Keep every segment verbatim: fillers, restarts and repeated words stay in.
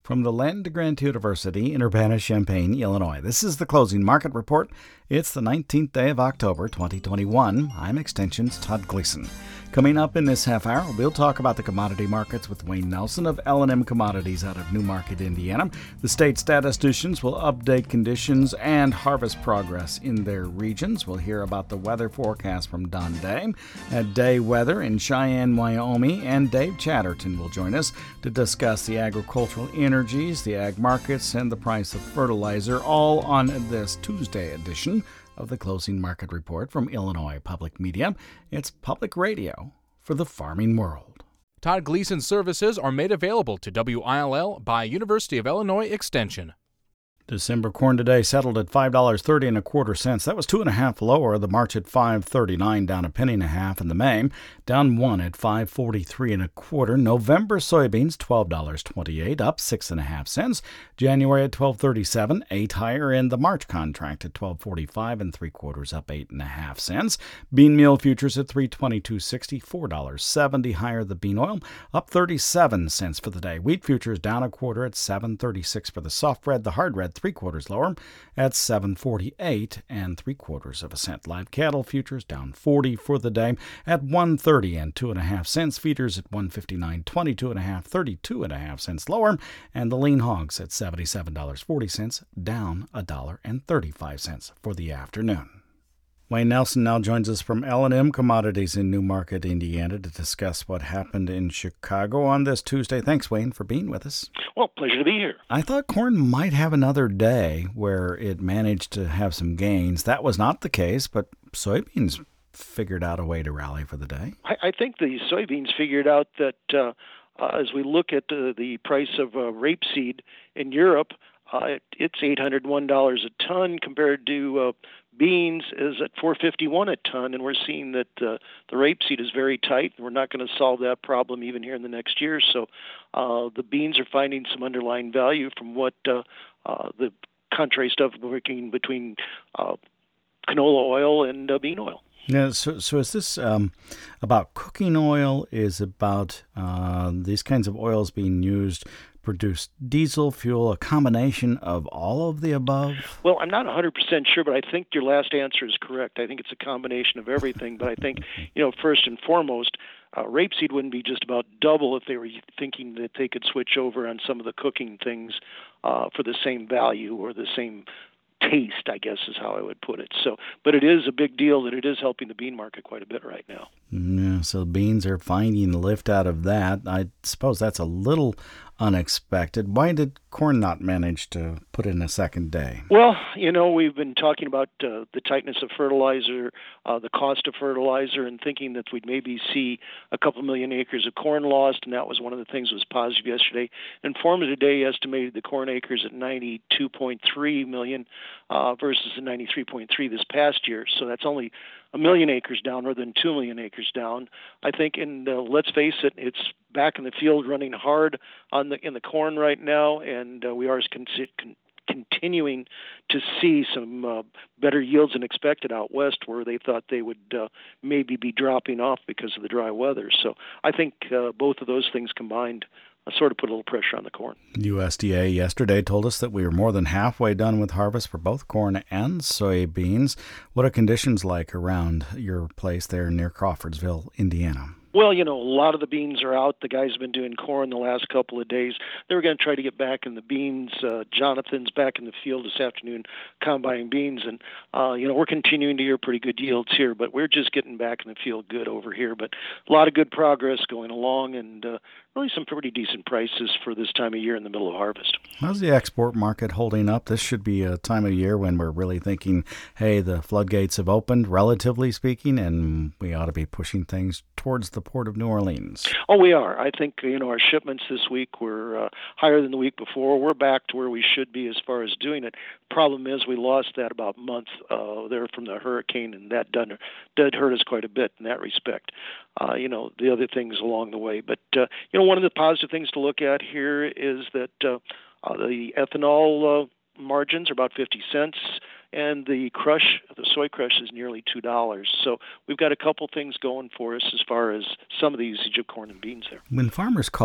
from the Land Grant University in Urbana-Champaign, Illinois. This is the Closing Market Report. It's the nineteenth day of October, twenty twenty-one. I'm Extension's Todd Gleason. Coming up in this half hour, we'll talk about the commodity markets with Wayne Nelson of L and M Commodities out of Newmarket, Indiana. The state statisticians will update conditions and harvest progress in their regions. We'll hear about the weather forecast from Don Day at Day Weather in Cheyenne, Wyoming, and Dave Chatterton will join us to discuss the agricultural energies, the ag markets, and the price of fertilizer, all on this Tuesday edition of the Closing Market Report from Illinois Public Media. It's public radio for the farming world. Todd Gleason services are made available to W I L L by University of Illinois Extension. December corn today settled at five dollars and thirty and a quarter cents. That was two and a half lower. The March at five thirty-nine, down a penny and a half. In the May, down one at five forty-three and a quarter. November soybeans twelve dollars and twenty-eight, up six and a half cents. January at twelve thirty-seven, eight higher. In the March contract at twelve forty-five and three quarters, up eight and a half cents. Bean meal futures at three twenty-two sixty, four dollars and seventy higher. The bean oil up thirty-seven cents for the day. Wheat futures down a quarter at seven thirty-six for the soft red. The hard red three quarters lower at seven forty-eight and three quarters of a cent. Live cattle futures down forty for the day at one thirty and two and a half cents. Feeders at one fifty-nine twenty-two and a half, thirty-two and a half cents lower, and the lean hogs at seventy-seven dollars and forty cents, down a dollar and thirty-five cents for the afternoon. Wayne Nelson now joins us from L and M Commodities in Newmarket, Indiana, to discuss what happened in Chicago on this Tuesday. Thanks, Wayne, for being with us. Well, pleasure to be here. I thought corn might have another day where it managed to have some gains. That was not the case, but soybeans figured out a way to rally for the day. I, I think the soybeans figured out that uh, uh, as we look at uh, the price of uh, rapeseed in Europe, uh, it, it's eight hundred one dollars a ton compared to uh, beans is at four fifty-one a ton, and we're seeing that uh, the rapeseed is very tight, and we're not going to solve that problem even here in the next year. So uh, the beans are finding some underlying value from what uh, uh, the contrary stuff working between uh, canola oil and uh, bean oil. Yeah, so, so is this um, about cooking oil? Is about uh, these kinds of oils being used produce diesel fuel, a combination of all of the above? Well, I'm not one hundred percent sure, but I think your last answer is correct. I think it's a combination of everything. But I think, you know, first and foremost, uh, rapeseed wouldn't be just about double if they were thinking that they could switch over on some of the cooking things uh, for the same value or the same taste, I guess is how I would put it. So, but it is a big deal that it is helping the bean market quite a bit right now. Yeah, so beans are finding the lift out of that. I suppose that's a little unexpected. Why did corn not manage to put in a second day? Well, you know, we've been talking about uh, the tightness of fertilizer, uh, the cost of fertilizer, and thinking that we'd maybe see a couple million acres of corn lost, and that was one of the things that was positive yesterday. Informa today estimated the corn acres at ninety-two point three million uh, versus the ninety-three point three this past year, so that's only a million acres down rather than two million acres down. I think, and uh, let's face it, it's back in the field running hard on the in the corn right now, and uh, we are con- con- continuing to see some uh, better yields than expected out west, where they thought they would uh, maybe be dropping off because of the dry weather. So I think uh, both of those things combined uh, sort of put a little pressure on the corn. U S D A yesterday told us that we were more than halfway done with harvest for both corn and soybeans. What are conditions like around your place there near Crawfordsville, Indiana? Well, you know, a lot of the beans are out. The guys have been doing corn the last couple of days. They were going to try to get back in the beans. Uh, Jonathan's back in the field this afternoon combining beans. And, uh, you know, we're continuing to hear pretty good yields here, but we're just getting back in the field good over here. But a lot of good progress going along, and uh, really some pretty decent prices for this time of year in the middle of harvest. How's the export market holding up? This should be a time of year when we're really thinking, hey, the floodgates have opened, relatively speaking, and we ought to be pushing things towards the port of New Orleans. Oh, we are. I think, you know, our shipments this week were uh, higher than the week before. We're back to where we should be as far as doing it. Problem is we lost that about a month uh, there from the hurricane, and that done, did hurt us quite a bit in that respect. Uh, you know, the other things along the way. But, uh, you know, one of the positive things to look at here is that uh, uh, the ethanol uh, margins are about fifty cents. And the crush, the soy crush, is nearly two dollars. So we've got a couple things going for us as far as some of the usage of corn and beans there. When farmers call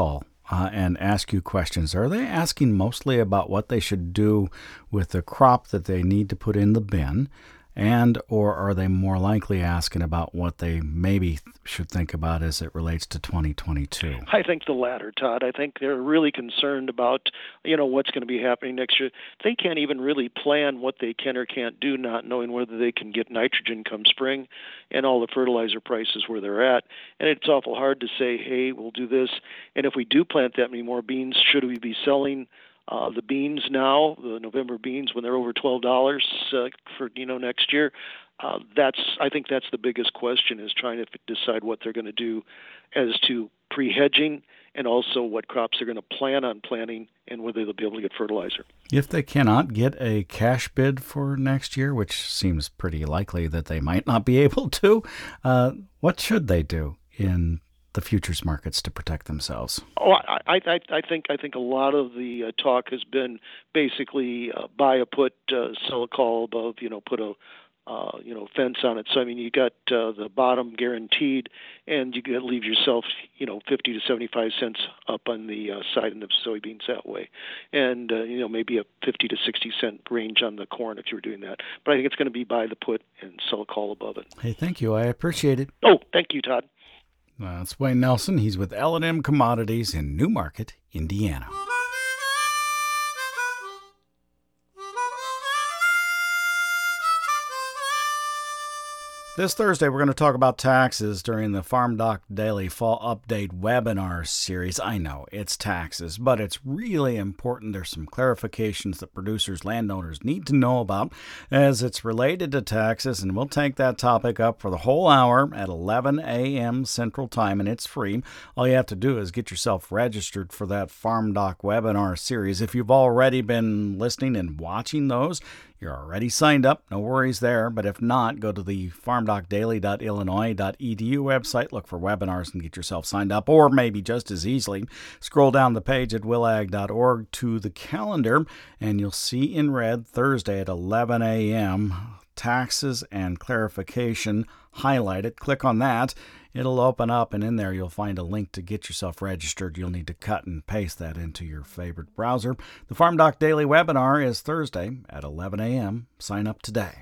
uh, and ask you questions, are they asking mostly about what they should do with the crop that they need to put in the bin? And or are they more likely asking about what they maybe should think about as it relates to twenty twenty-two? I think the latter, Todd. I think they're really concerned about, you know, what's going to be happening next year. They can't even really plan what they can or can't do, not knowing whether they can get nitrogen come spring and all the fertilizer prices where they're at. And it's awful hard to say, hey, we'll do this. And if we do plant that many more beans, should we be selling Uh, the beans now, the November beans, when they're over twelve dollars uh, for you know next year? Uh, that's I think that's the biggest question, is trying to decide what they're going to do as to pre-hedging, and also what crops they're going to plan on planting, and whether they'll be able to get fertilizer. If they cannot get a cash bid for next year, which seems pretty likely that they might not be able to, uh, what should they do in the futures markets to protect themselves? Oh, I, I, I think I think a lot of the uh, talk has been basically uh, buy a put, uh, sell a call above. You know, put a uh, you know fence on it. So I mean, you got uh, the bottom guaranteed, and you get leave yourself you know fifty to seventy-five cents up on the uh, side of the soybeans that way, and uh, you know maybe a fifty to sixty cent range on the corn if you were doing that. But I think it's going to be buy the put and sell a call above it. Hey, thank you. I appreciate it. Oh, thank you, Todd. That's Wayne Nelson. He's with L and M Commodities in Newmarket, Indiana. This Thursday, we're going to talk about taxes during the Farm Doc Daily Fall Update webinar series. I know it's taxes, but it's really important. There's some clarifications that producers, landowners need to know about as it's related to taxes, and we'll take that topic up for the whole hour at eleven a.m. Central Time, and it's free. All you have to do is get yourself registered for that Farm Doc webinar series. If you've already been listening and watching those, you're already signed up, no worries there. But if not, go to the farm doc daily dot illinois dot e d u website, look for webinars and get yourself signed up. Or maybe just as easily, scroll down the page at willag dot org to the calendar, and you'll see in red Thursday at eleven a.m. taxes and clarification highlighted. Click on that. It'll open up, and in there you'll find a link to get yourself registered. You'll need to cut and paste that into your favorite browser. The Farm Doc Daily webinar is Thursday at eleven a.m. Sign up today.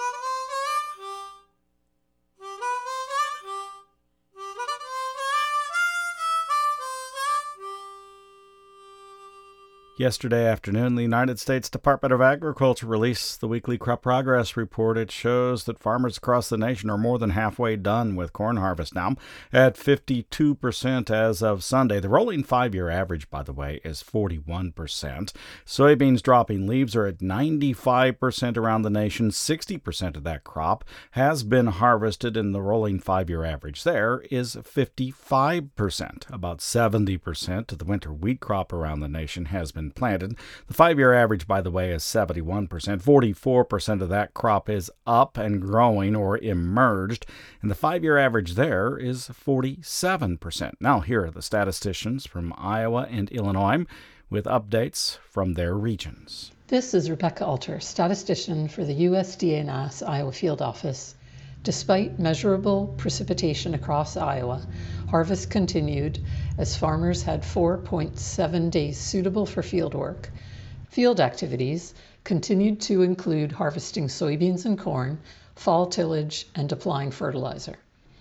Yesterday afternoon, the United States Department of Agriculture released the weekly crop progress report. It shows that farmers across the nation are more than halfway done with corn harvest now, at fifty-two percent as of Sunday. The rolling five-year average, by the way, is forty-one percent. Soybeans dropping leaves are at ninety-five percent around the nation. sixty percent of that crop has been harvested, and the rolling five-year average there is fifty-five percent. About seventy percent of the winter wheat crop around the nation has been planted. The five-year average, by the way, is seventy-one percent. forty-four percent of that crop is up and growing or emerged, and the five-year average there is forty-seven percent. Now, here are the statisticians from Iowa and Illinois with updates from their regions. This is Rebecca Alter, statistician for the U S D A N A S Iowa Field Office. Despite measurable precipitation across Iowa, harvest continued as farmers had four point seven days suitable for field work. Field activities continued to include harvesting soybeans and corn, fall tillage, and applying fertilizer.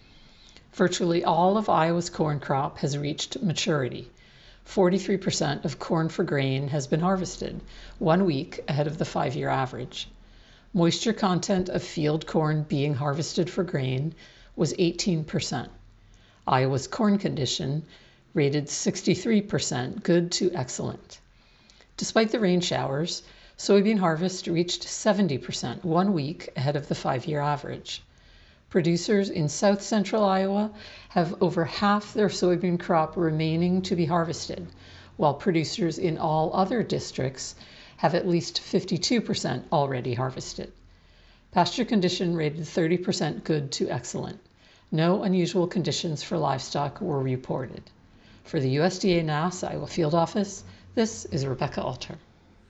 Virtually all of Iowa's corn crop has reached maturity. forty-three percent of corn for grain has been harvested, one week ahead of the five-year average. Moisture content of field corn being harvested for grain was eighteen percent. Iowa's corn condition rated sixty-three percent good to excellent. Despite the rain showers, soybean harvest reached seventy percent, one week ahead of the five-year average. Producers in south central Iowa have over half their soybean crop remaining to be harvested, while producers in all other districts have at least fifty-two percent already harvested. Pasture condition rated thirty percent good to excellent. No unusual conditions for livestock were reported. For the U S D A N A S Iowa Field Office, this is Rebecca Alter.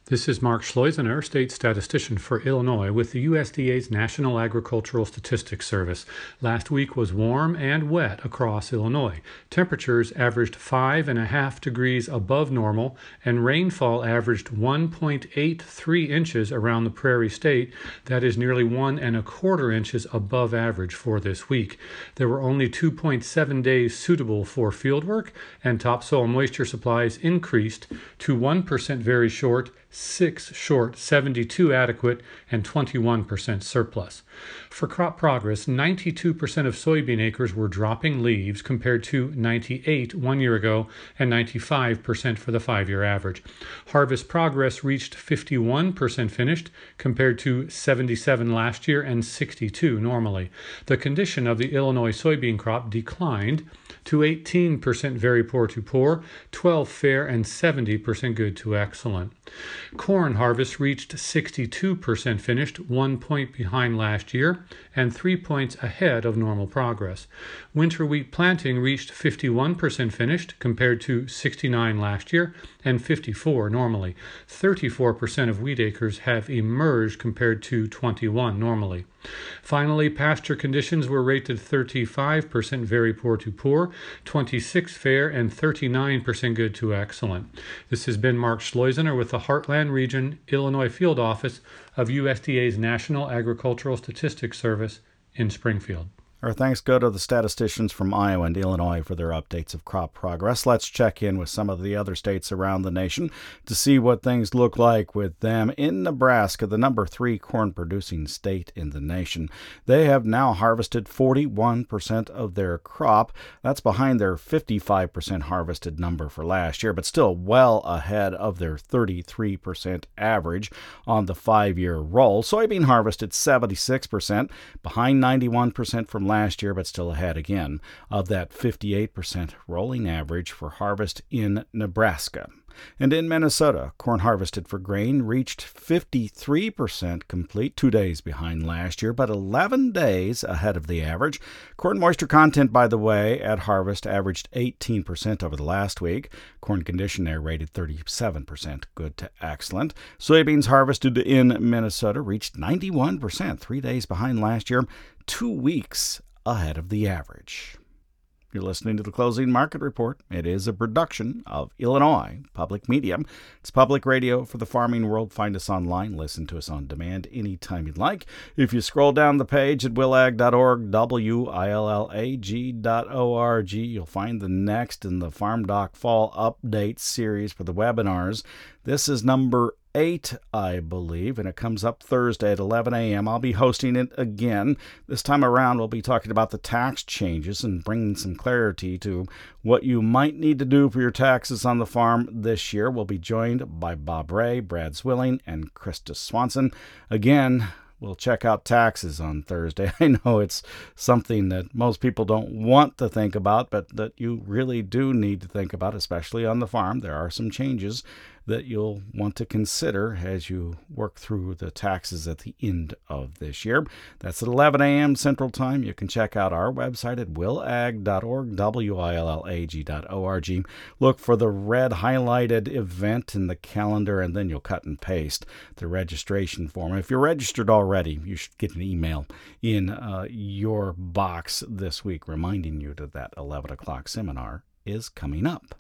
This is Mark Schleusener, state statistician for Illinois with the U S D A's National Agricultural Statistics Service. Last week was warm and wet across Illinois. Temperatures averaged five and a half degrees above normal, and rainfall averaged one point eight three inches around the Prairie State. That is nearly one and a quarter inches above average for this week. There were only two point seven days suitable for fieldwork, and topsoil moisture supplies increased to one percent very short, six short, seventy-two adequate, and twenty-one percent surplus. For crop progress, ninety-two percent of soybean acres were dropping leaves compared to ninety-eight one year ago and ninety-five percent for the five-year average. Harvest progress reached fifty-one percent finished compared to seventy-seven last year and sixty-two normally. The condition of the Illinois soybean crop declined to eighteen percent very poor to poor, twelve fair, and seventy percent good to excellent. Corn harvest reached sixty-two percent finished, one point behind last year, and three points ahead of normal progress. Winter wheat planting reached fifty-one percent finished compared to sixty-nine last year and fifty-four normally. thirty-four percent of wheat acres have emerged compared to twenty-one normally. Finally, pasture conditions were rated thirty-five percent very poor to poor, twenty-six fair, and thirty-nine percent good to excellent. This has been Mark Schleusener with the Heartland Region, Illinois Field Office of U S D A's National Agricultural Statistics Service in Springfield. Our thanks go to the statisticians from Iowa and Illinois for their updates of crop progress. Let's check in with some of the other states around the nation to see what things look like with them. In Nebraska, the number three corn-producing state in the nation, they have now harvested forty-one percent of their crop. That's behind their fifty-five percent harvested number for last year, but still well ahead of their thirty-three percent average on the five-year roll. Soybean harvested seventy-six percent, behind ninety-one percent from last year, but still ahead again of that fifty-eight percent rolling average for harvest in Nebraska. And in Minnesota, corn harvested for grain reached fifty-three percent complete, two days behind last year, but eleven days ahead of the average. Corn moisture content, by the way, at harvest averaged eighteen percent over the last week. Corn condition there rated thirty-seven percent good to excellent. Soybeans harvested in Minnesota reached ninety-one percent, three days behind last year, two weeks ahead of the average. You're listening to the Closing Market Report. It is a production of Illinois Public Media. It's public radio for the farming world. Find us online. Listen to us on demand anytime you'd like. If you scroll down the page at willag dot org, W I L L A G dot O R G, you'll find the next in the Farm Doc Fall Update series for the webinars. This is number eight, I believe, and it comes up Thursday at eleven a.m. I'll be hosting it again. This time around, we'll be talking about the tax changes and bringing some clarity to what you might need to do for your taxes on the farm this year. We'll be joined by Bob Ray, Brad Swilling, and Krista Swanson. Again, we'll check out taxes on Thursday. I know it's something that most people don't want to think about, but that you really do need to think about, especially on the farm. There are some changes that you'll want to consider as you work through the taxes at the end of this year. That's at eleven a.m. Central Time. You can check out our website at willag dot org, W I L L A G dot O R G. Look for the red highlighted event in the calendar, and then you'll cut and paste the registration form. If you're registered already, you should get an email in uh, your box this week reminding you that that eleven o'clock seminar is coming up.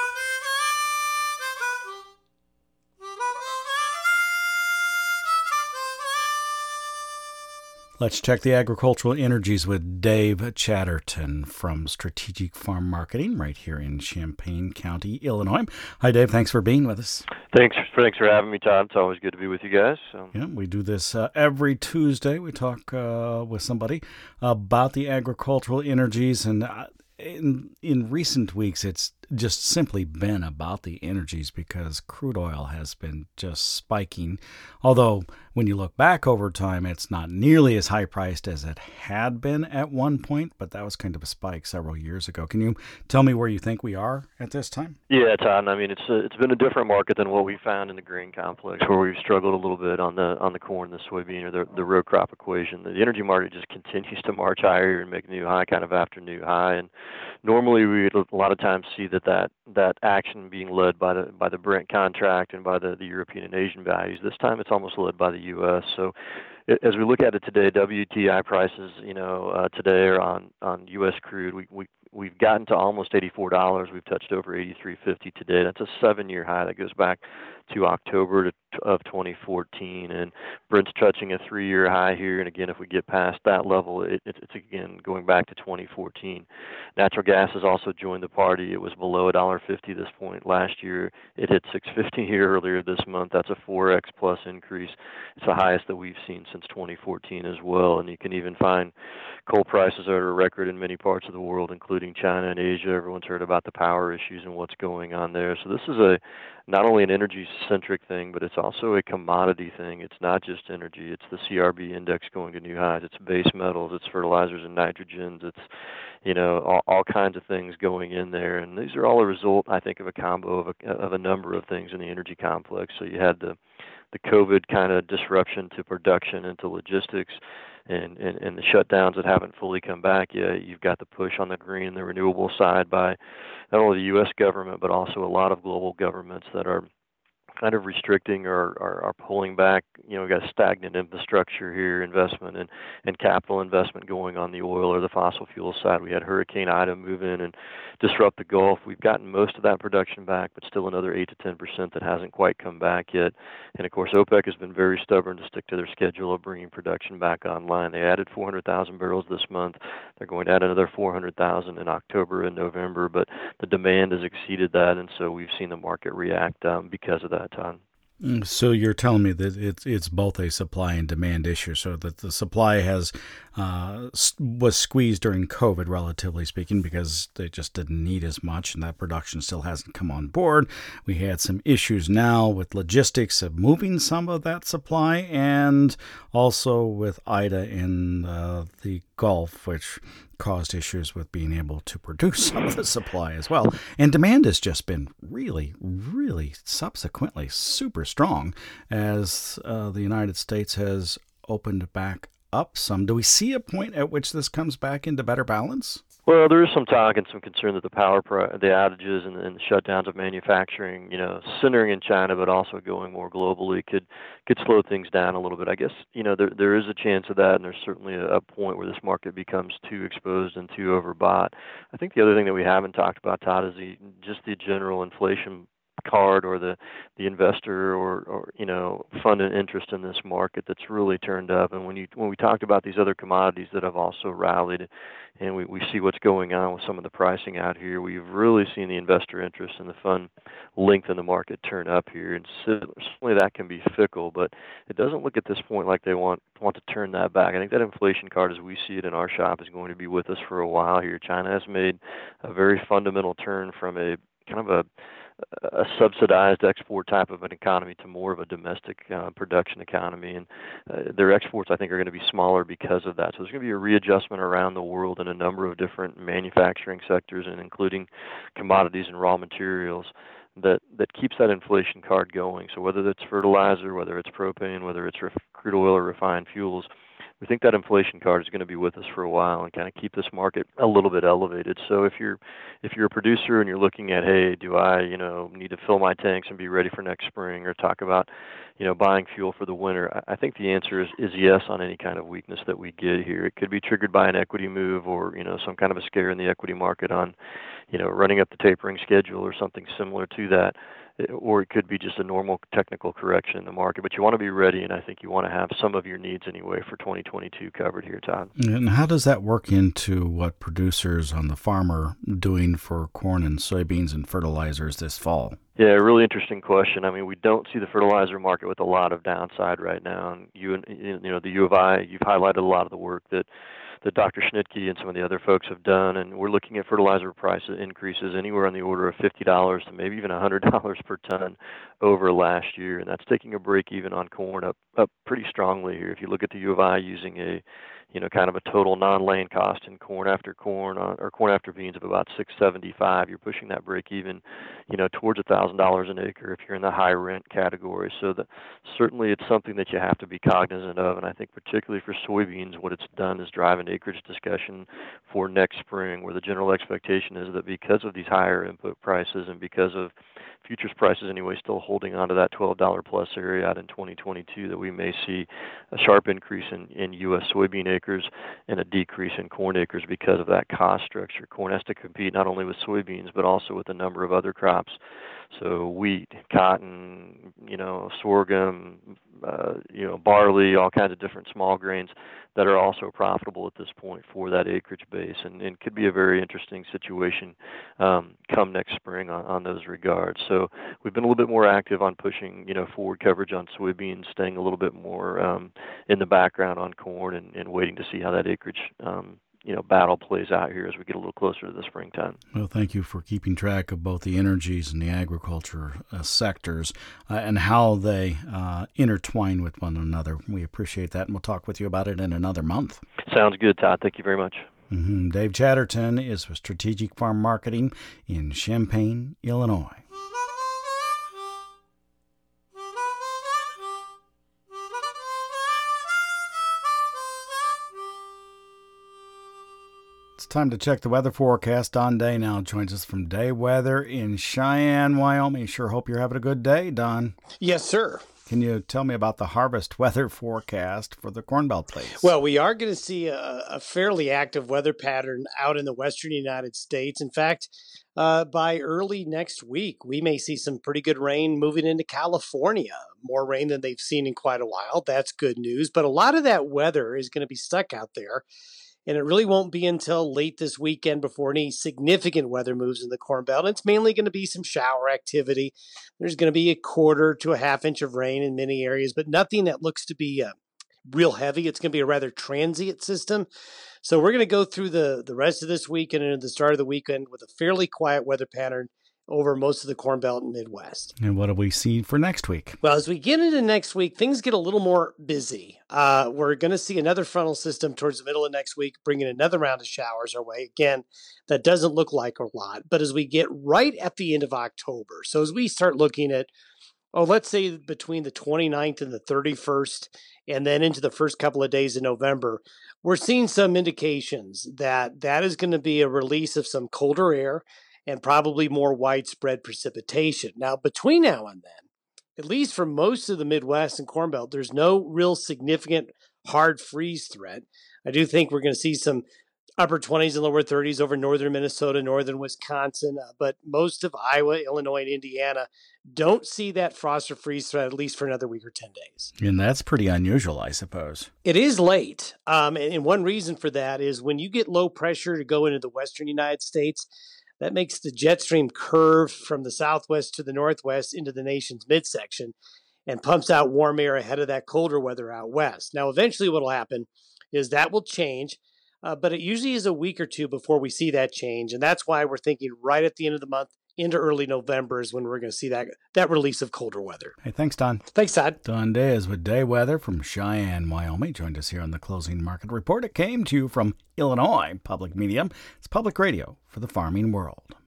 Let's check the agricultural energies with Dave Chatterton from Strategic Farm Marketing right here in Champaign County, Illinois. Hi, Dave. Thanks for being with us. Thanks for, thanks for having me, Todd. It's always good to be with you guys. So. Yeah, we do this uh, every Tuesday. We talk uh, with somebody about the agricultural energies, and uh, in in recent weeks, it's just simply been about the energies because crude oil has been just spiking. Although when you look back over time, it's not nearly as high priced as it had been at one point, but that was kind of a spike several years ago. Can you tell me where you think we are at this time? Yeah, Todd. I mean, it's a, it's been a different market than what we found in the grain complex, where we've struggled a little bit on the on the corn, the soybean, or the the row crop equation. The energy market just continues to march higher and make new high kind of after new high. And normally we a lot of times see the that that, that action being led by the by the Brent contract and by the, the European and Asian values. This time it's almost led by the U S. So as we look at it today, W T I prices, you know, uh, today are on, on U S crude. We, we, we've gotten to almost eighty-four dollars. We've touched over eighty-three fifty today. That's a seven-year high that goes back to October to, of twenty fourteen. And Brent's touching a three-year high here. And again, if we get past that level, it, it, it's again going back to twenty fourteen. Natural gas has also joined the party. It was below one dollar fifty this point last year. It hit six fifty here earlier this month. That's a four X plus increase. It's the highest that we've seen since twenty fourteen as well. And you can even find coal prices that are a record in many parts of the world, including China and Asia. Everyone's heard about the power issues and what's going on there. So this is a not only an energy-centric thing, but it's also a commodity thing. It's not just energy. It's the C R B index going to new highs. It's base metals. It's fertilizers and nitrogens. It's, you know, all, all kinds of things going in there. And these are all a result, I think, of a combo of a, of a number of things in the energy complex. So you had the the COVID kind of disruption to production and to logistics, and, and, and the shutdowns that haven't fully come back yet. You've got the push on the green and the renewable side by not only the U S government, but also a lot of global governments that are kind of restricting or are, are pulling back. You know, we've got stagnant infrastructure here, investment and, and capital investment going on the oil or the fossil fuel side. We had Hurricane Ida move in and disrupt the Gulf. We've gotten most of that production back, but still another eight to ten percent that hasn't quite come back yet. And of course, OPEC has been very stubborn to stick to their schedule of bringing production back online. They added four hundred thousand barrels this month. They're going to add another four hundred thousand in October and November, but the demand has exceeded that, and so we've seen the market react um, because of that. Time. So you're telling me that it's it's both a supply and demand issue, so that the supply has uh, was squeezed during COVID, relatively speaking, because they just didn't need as much, and that production still hasn't come on board. We had some issues now with logistics of moving some of that supply, and also with Ida in uh, the Gulf, which caused issues with being able to produce some of the supply as well. And demand has just been really, really subsequently super strong as uh, the United States has opened back up some. Do we see a point at which this comes back into better balance? Well, there is some talk and some concern that the power, pri- the outages and, and the shutdowns of manufacturing, you know, centering in China, but also going more globally, could could slow things down a little bit. I guess, you know, there there is a chance of that, and there's certainly a, a point where this market becomes too exposed and too overbought. I think the other thing that we haven't talked about, Todd, is the just the general inflation card or the the investor or or you know fund and interest in this market that's really turned up. And when you when we talked about these other commodities that have also rallied, and we, we see what's going on with some of the pricing out here, we've really seen the investor interest and the fund length in the market turn up here. And certainly that can be fickle, but it doesn't look at this point like they want want to turn that back. I think that inflation card, as we see it in our shop, is going to be with us for a while here. China has made a very fundamental turn from a kind of a a subsidized export type of an economy to more of a domestic uh, production economy. And uh, their exports, I think, are going to be smaller because of that. So there's going to be a readjustment around the world in a number of different manufacturing sectors, and including commodities and raw materials, that, that keeps that inflation card going. So whether it's fertilizer, whether it's propane, whether it's ref- crude oil or refined fuels, we think that inflation card is going to be with us for a while and kind of keep this market a little bit elevated. So if you're if you're a producer and you're looking at, hey, do I, you know, need to fill my tanks and be ready for next spring, or talk about, you know, buying fuel for the winter, I think the answer is, is yes on any kind of weakness that we get here. It could be triggered by an equity move or, you know, some kind of a scare in the equity market on, you know, running up the tapering schedule or something similar to that. Or it could be just a normal technical correction in the market. But you want to be ready, and I think you want to have some of your needs anyway for twenty twenty-two covered here, Todd. And how does that work into what producers on the farm are doing for corn and soybeans and fertilizers this fall? Yeah, really interesting question. I mean, we don't see the fertilizer market with a lot of downside right now. And you, you know, the U of I, you've highlighted a lot of the work that that Doctor Schnitke and some of the other folks have done, and we're looking at fertilizer price increases anywhere on the order of fifty dollars to maybe even one hundred dollars per ton over last year, and that's taking a break even on corn up up pretty strongly here. If you look at the U of I using a you know, kind of a total non-lane cost in corn after corn uh, or corn after beans of about six seventy-five. You're pushing that break even, you know, towards a thousand dollars an acre if you're in the high rent category. So the, certainly it's something that you have to be cognizant of. And I think particularly for soybeans, what it's done is driving an acreage discussion for next spring, where the general expectation is that because of these higher input prices and because of futures prices anyway still holding on to that twelve dollars plus area out in twenty twenty-two, that we may see a sharp increase in, in U S soybean acres and a decrease in corn acres because of that cost structure. Corn has to compete not only with soybeans but also with a number of other crops. So wheat, cotton, you know, sorghum, uh, you know, barley, all kinds of different small grains that are also profitable at this point for that acreage base, and, and could be a very interesting situation um, come next spring on, on those regards. So we've been a little bit more active on pushing, you know, forward coverage on soybeans, staying a little bit more um, in the background on corn, and, and waiting to see how that acreage um, you know, battle plays out here as we get a little closer to the springtime. Well, thank you for keeping track of both the energies and the agriculture uh, sectors uh, and how they uh, intertwine with one another. We appreciate that, and we'll talk with you about it in another month. Sounds good, Todd. Thank you very much. Mm-hmm. Dave Chatterton is with Strategic Farm Marketing in Champaign, Illinois. It's time to check the weather forecast. Don Day now joins us from Day Weather in Cheyenne, Wyoming. Sure hope you're having a good day, Don. Yes, sir. Can you tell me about the harvest weather forecast for the Corn Belt, please? Well, we are going to see a, a fairly active weather pattern out in the western United States. In fact, uh, by early next week, we may see some pretty good rain moving into California. More rain than they've seen in quite a while. That's good news. But a lot of that weather is going to be stuck out there. And it really won't be until late this weekend before any significant weather moves in the Corn Belt. And it's mainly going to be some shower activity. There's going to be a quarter to a half inch of rain in many areas, but nothing that looks to be uh, real heavy. It's going to be a rather transient system. So we're going to go through the, the rest of this week and into the start of the weekend with a fairly quiet weather pattern over most of the Corn Belt and Midwest. And what do we see for next week? Well, as we get into next week, things get a little more busy. Uh, we're going to see another frontal system towards the middle of next week, bringing another round of showers our way. Again, that doesn't look like a lot. But as we get right at the end of October, so as we start looking at, oh, let's say between the twenty-ninth and the thirty-first, and then into the first couple of days in November, we're seeing some indications that that is going to be a release of some colder air and probably more widespread precipitation. Now, between now and then, at least for most of the Midwest and Corn Belt, there's no real significant hard freeze threat. I do think we're going to see some upper twenties and lower thirties over northern Minnesota, northern Wisconsin, uh, but most of Iowa, Illinois, and Indiana don't see that frost or freeze threat at least for another week or ten days. And that's pretty unusual, I suppose. It is late, um, and, and one reason for that is when you get low pressure to go into the western United States, that makes the jet stream curve from the southwest to the northwest into the nation's midsection and pumps out warm air ahead of that colder weather out west. Now, eventually what will happen is that will change, uh, but it usually is a week or two before we see that change. And that's why we're thinking right at the end of the month into early November is when we're going to see that that release of colder weather. Hey, thanks, Don. Thanks, Todd. Don Day is with Day Weather from Cheyenne, Wyoming. Joined us here on the Closing Market Report. It came to you from Illinois Public Media. It's public radio for the farming world.